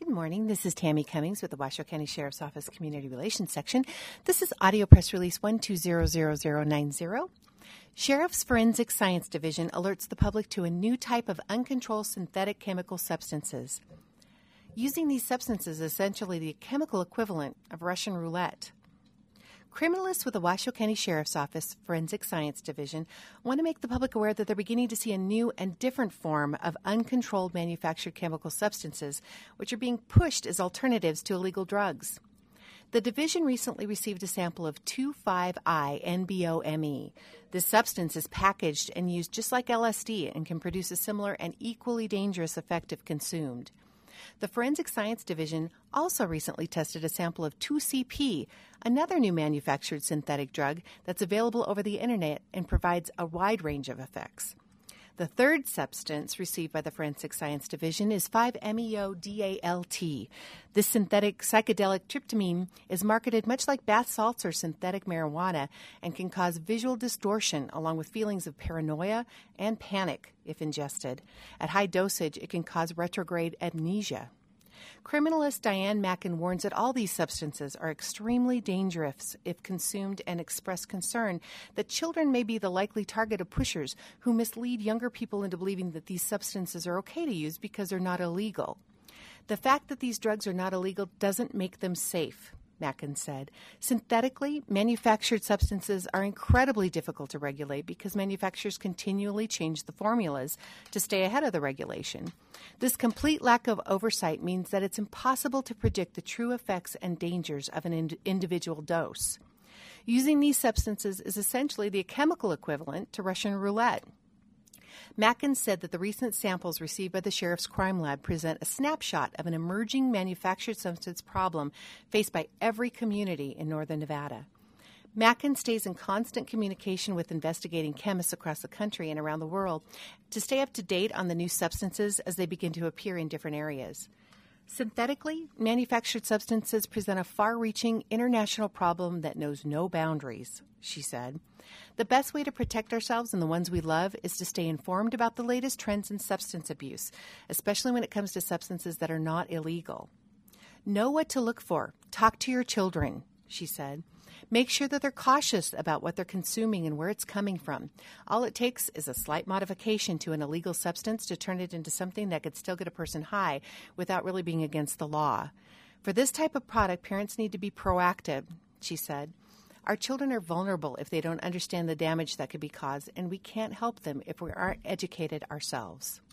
Good morning. This is Tammy Cummings with the Washoe County Sheriff's Office Community Relations Section. This is Audio Press Release 1200090. Sheriff's Forensic Science Division alerts the public to a new type of uncontrolled synthetic chemical substances. Using these substances is essentially the chemical equivalent of Russian roulette. Criminalists with the Washoe County Sheriff's Office Forensic Science Division want to make the public aware that they're beginning to see a new and different form of uncontrolled manufactured chemical substances, which are being pushed as alternatives to illegal drugs. The division recently received a sample of 2,5-NBOMe. This substance is packaged and used just like LSD and can produce a similar and equally dangerous effect if consumed. The Forensic Science Division also recently tested a sample of 2CP, another new manufactured synthetic drug that's available over the internet and provides a wide range of effects. The third substance received by the Forensic Science Division is 5-MeO-DALT. This synthetic psychedelic tryptamine is marketed much like bath salts or synthetic marijuana and can cause visual distortion along with feelings of paranoia and panic if ingested. At high dosage, it can cause retrograde amnesia. Criminalist Diane Mackin warns that all these substances are extremely dangerous if consumed and express concern that children may be the likely target of pushers who mislead younger people into believing that these substances are okay to use because they're not illegal. The fact that these drugs are not illegal doesn't make them safe, Mackin said. Synthetically manufactured substances are incredibly difficult to regulate because manufacturers continually change the formulas to stay ahead of the regulation. This complete lack of oversight means that it's impossible to predict the true effects and dangers of an individual dose. Using these substances is essentially the chemical equivalent to Russian roulette. Mackin said that the recent samples received by the Sheriff's Crime Lab present a snapshot of an emerging manufactured substance problem faced by every community in northern Nevada. Mackin stays in constant communication with investigating chemists across the country and around the world to stay up to date on the new substances as they begin to appear in different areas. Synthetically manufactured substances present a far-reaching international problem that knows no boundaries, she said. The best way to protect ourselves and the ones we love is to stay informed about the latest trends in substance abuse, especially when it comes to substances that are not illegal. Know what to look for. Talk to your children, she said. Make sure that they're cautious about what they're consuming and where it's coming from. All it takes is a slight modification to an illegal substance to turn it into something that could still get a person high without really being against the law. For this type of product, parents need to be proactive, she said. Our children are vulnerable if they don't understand the damage that could be caused, and we can't help them if we aren't educated ourselves.